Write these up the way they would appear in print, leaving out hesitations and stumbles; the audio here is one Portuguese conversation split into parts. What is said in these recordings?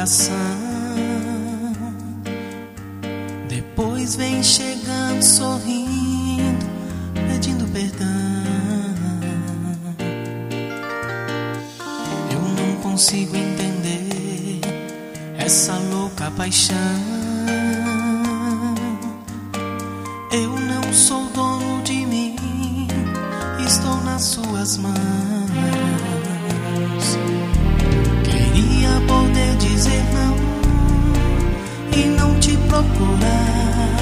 coração. Depois vem chegando sorrindo, pedindo perdão. Eu não consigo entender essa louca paixão. Eu não sou dono de mim, estou nas suas mãos. Queria poder dizer não e não te procurar,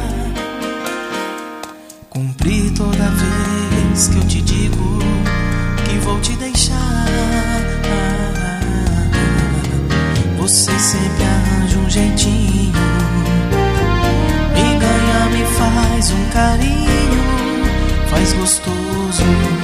cumprir toda vez que eu te digo que vou te deixar. Você sempre arranja um jeitinho, me ganha, me faz um carinho, faz gostoso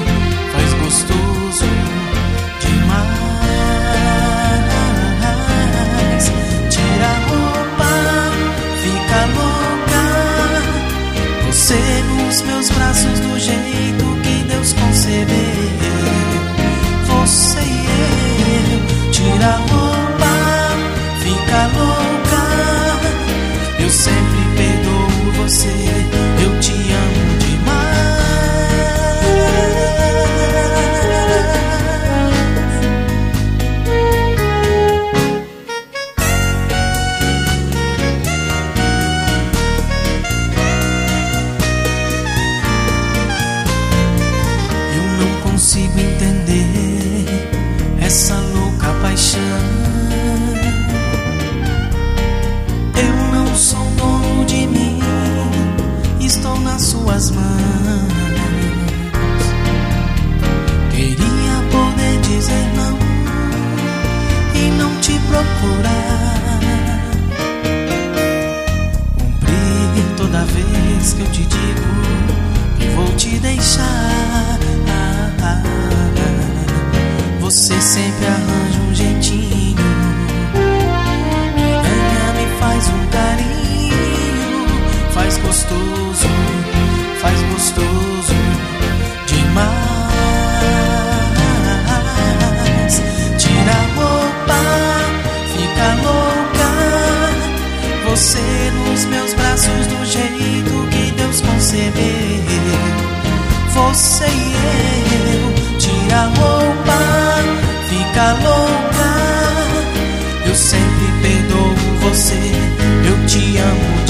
demais. Tira a roupa, fica louca, você nos meus braços do jeito que Deus concebeu. Você e eu, tira a roupa, fica louca, eu sempre perdoo você, eu te amo demais. Eu não consigo entender essa louca paixão. Eu não sou dono de mim, estou nas suas mãos. Queria poder dizer não e não te procurar, cumprir toda vez que eu te digo que vou te deixar. Você sempre arranja um jeitinho, me ganha, me faz um carinho, faz gostoso demais. Tira a roupa, fica louca, você nos meus braços do jeito que Deus concebeu. Você e eu, tira a roupa, fica louca, eu sempre perdoo você, eu te amo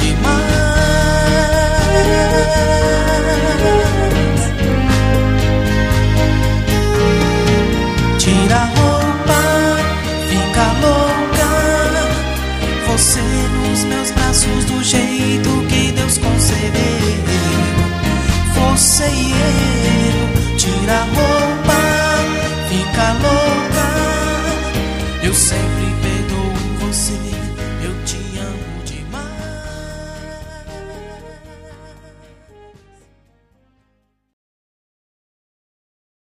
demais. Tira a roupa, fica louca, você nos meus braços do jeito que Deus concebeu. Você e eu, tira a roupa, fica louca, eu sempre